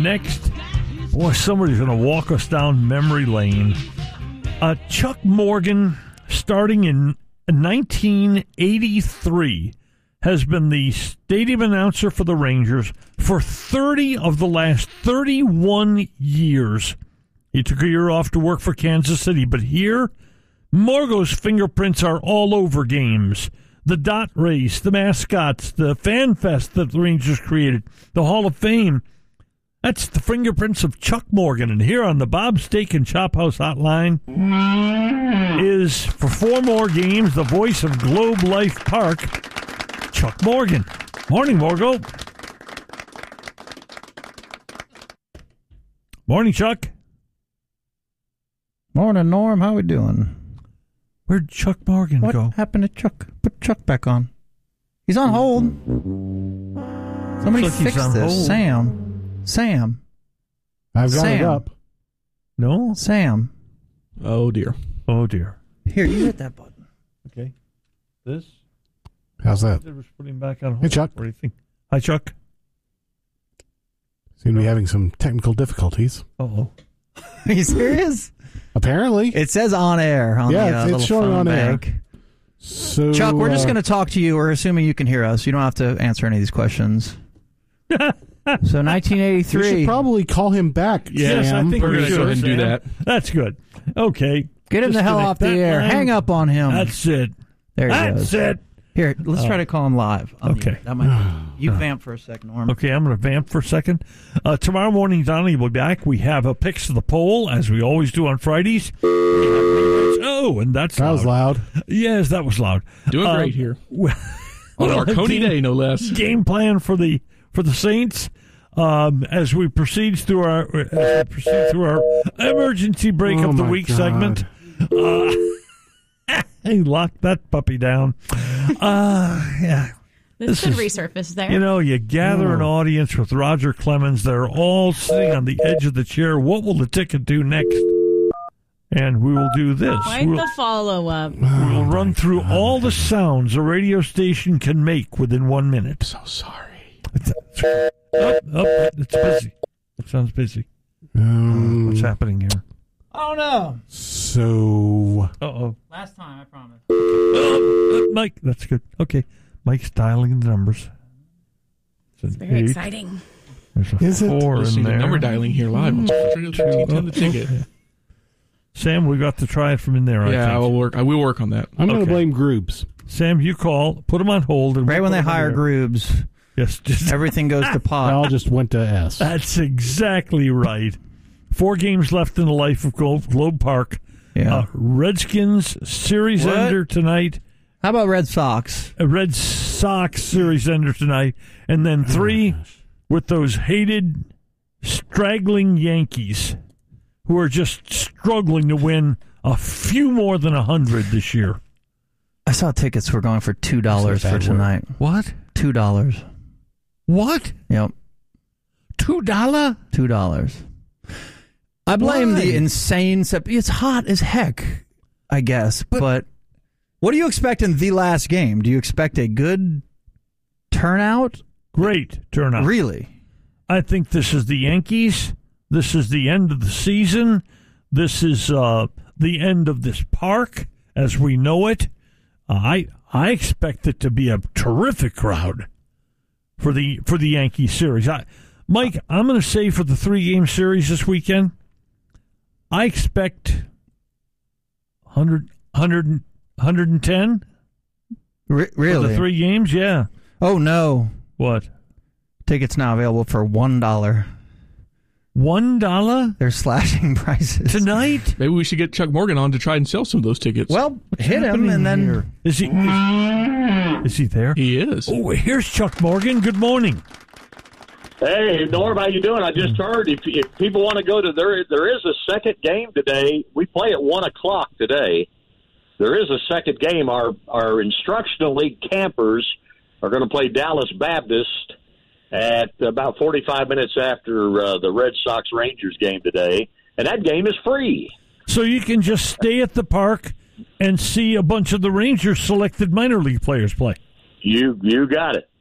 next. Boy, somebody's going to walk us down memory lane. Chuck Morgan, starting in 1983, has been the stadium announcer for the Rangers for 30 of the last 31 years. He took a year off to work for Kansas City, but here, Morgo's fingerprints are all over games. The dot race, the mascots, the fan fest that the Rangers created, the Hall of Fame. That's the fingerprints of Chuck Morgan. And here on the Bob Steak and Chop House Hotline is, for 4 more games, the voice of Globe Life Park, Chuck Morgan. Morning, Morgo. Morning, Chuck. Morning, Norm. How we doing? Where'd Chuck Morgan go? What happened to Chuck? Put Chuck back on. He's on hold. Somebody Looks like he's fix on this. hold. Sam. I've got it up. No? Sam. Oh, dear. Oh, dear. Here, you hit that button. Okay. This? How's that? We're putting him back on hold. Hey, Chuck. What do you think? Hi, Chuck. Seem to be having some technical difficulties. Uh-oh. Are you serious? Apparently. It says on air on Yeah, the it's little showing phone on air. bank. So, Chuck, we're just going to talk to you. We're assuming you can hear us. You don't have to answer any of these questions. So we 1983. should probably call him back. Yes, Sam. I think We're we're going to go ahead and do Sam. that. That's good. Okay. Get him the hell off the Disconnect that air. line. Hang up on him. That's it. There he That's goes. it. Here, let's try to call him live. Okay. That might you vamp for a second, Norm. Okay, I'm going to vamp for a second. Tomorrow morning, Donnie will be back. We have a picks of the poll, as we always do on Fridays. Oh, and that's That was loud. Yes, that was loud. Doing great here. On our Coney Day, no less. Game plan for the Saints as we proceed through our emergency break Oh of the my week God. segment. Hey, lock that puppy down. Yeah. This could is- resurface there. You know, you gather an audience with Roger Clemens. They're all sitting on the edge of the chair. What will the ticket do next? And we will do this. Quite the follow-up. We'll run through all the sounds a radio station can make within 1 minute. So sorry. It's busy. It sounds busy. What's happening here? Oh, no. So, Uh-oh. Last time, I promise. Mike, that's good. Okay. Mike's dialing the numbers. It's very exciting. There's a Is it? 4 in Listening to there. number dialing here live. On the ticket. Sam, we got to try it from in there, Yeah, I think. I will work on that. I'm going Okay. to blame Groobs. Sam, you call, put them on hold. And Right we'll when put they 'em in hire there. Groobs, Yes, just everything goes to They pot. all just went to S. that's exactly right. 4 games left in the life of Globe Park. Yeah. Redskins series What? ender tonight. How about Red Sox? A Red Sox series ender tonight. And then 3 with those hated, straggling Yankees who are just struggling to win a few more than 100 this year. I saw tickets were going for $2 for tonight. What? $2. What? Yep, $2? $2. I blame Why? the insane. It's hot as heck, I guess. But what do you expect in the last game? Do you expect a good turnout? Great turnout. Really? I think this is the Yankees. This is the end of the season. This is the end of this park as we know it. I expect it to be a terrific crowd for the Yankee series. Mike, I'm going to say for the 3-game series this weekend, I expect 100, 110 Really? for the 3 games. Yeah. Oh, no. What? Tickets now available for $1. $1 They're slashing prices. tonight? Maybe we should get Chuck Morgan on to try and sell some of those tickets. Well, hit him happening and then... here? Is he there? He is. Oh, here's Chuck Morgan. Good morning. Hey, Norm, how you doing? I just heard if people want to go to there is a second game today. We play at 1:00 today. There is a second game. Our instructional league campers are going to play Dallas Baptist at about 45 minutes after the Red Sox Rangers game today, and that game is free. So you can just stay at the park and see a bunch of the Rangers selected minor league players play. You got it.